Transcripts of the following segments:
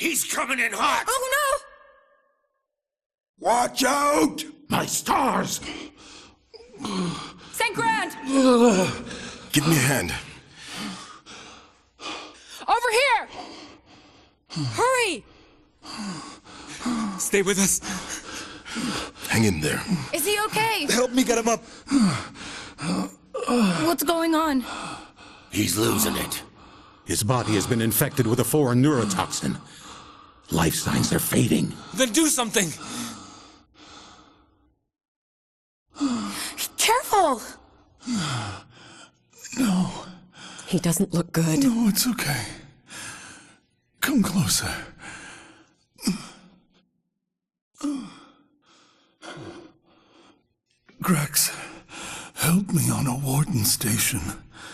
He's coming in hot! Oh no! Watch out! My stars! St. Grand! Give me a hand. Over here! Hurry! Stay with us. Hang in there. Is he okay? Help me get him up. What's going on? He's losing it. His body has been infected with a foreign neurotoxin. Life signs are fading. Then do something. Careful! No. He doesn't look good. No, it's okay. Come closer. Grex, help me on a warden station.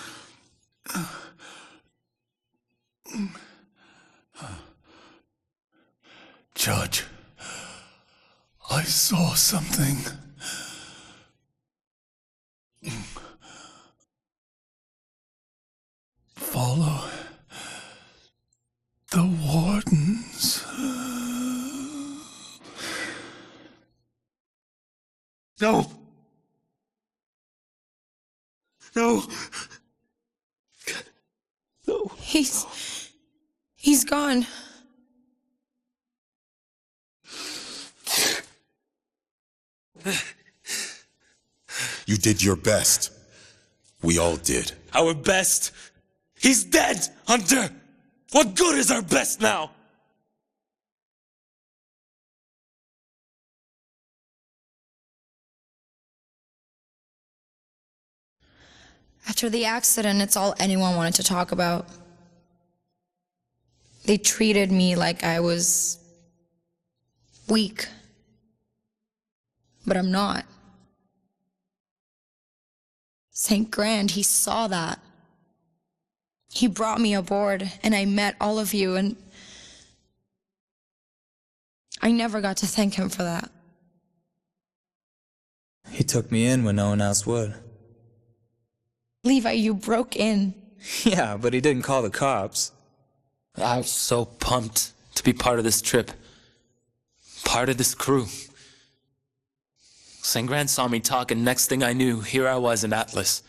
Judge, I saw something. Follow the wardens. No. No. No. He's gone. You did your best. We all did. Our best? He's dead, Hunter! What good is our best now? After the accident, it's all anyone wanted to talk about. They treated me like I was weak. But I'm not. St. Grand, he saw that. He brought me aboard, and I met all of you, and I never got to thank him for that. He took me in when no one else would. Levi, you broke in. Yeah, but he didn't call the cops. I was so pumped to be part of this trip. Part of this crew. St. Grand saw me talk, and next thing I knew, here I was in Atlas.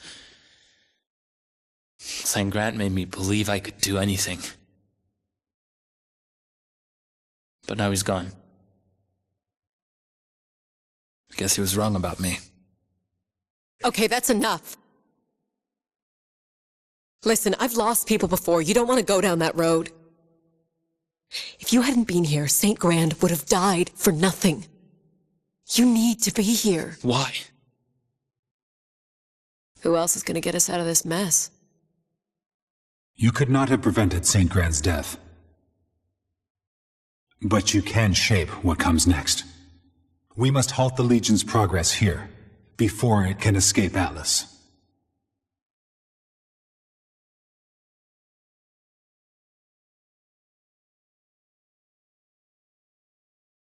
St. Grand made me believe I could do anything. But now he's gone. I guess he was wrong about me. Okay, that's enough. Listen, I've lost people before. You don't want to go down that road. If you hadn't been here, St. Grand would have died for nothing. You need to be here. Why? Who else is going to get us out of this mess? You could not have prevented St. Grand's death. But you can shape what comes next. We must halt the Legion's progress here, before it can escape Atlas.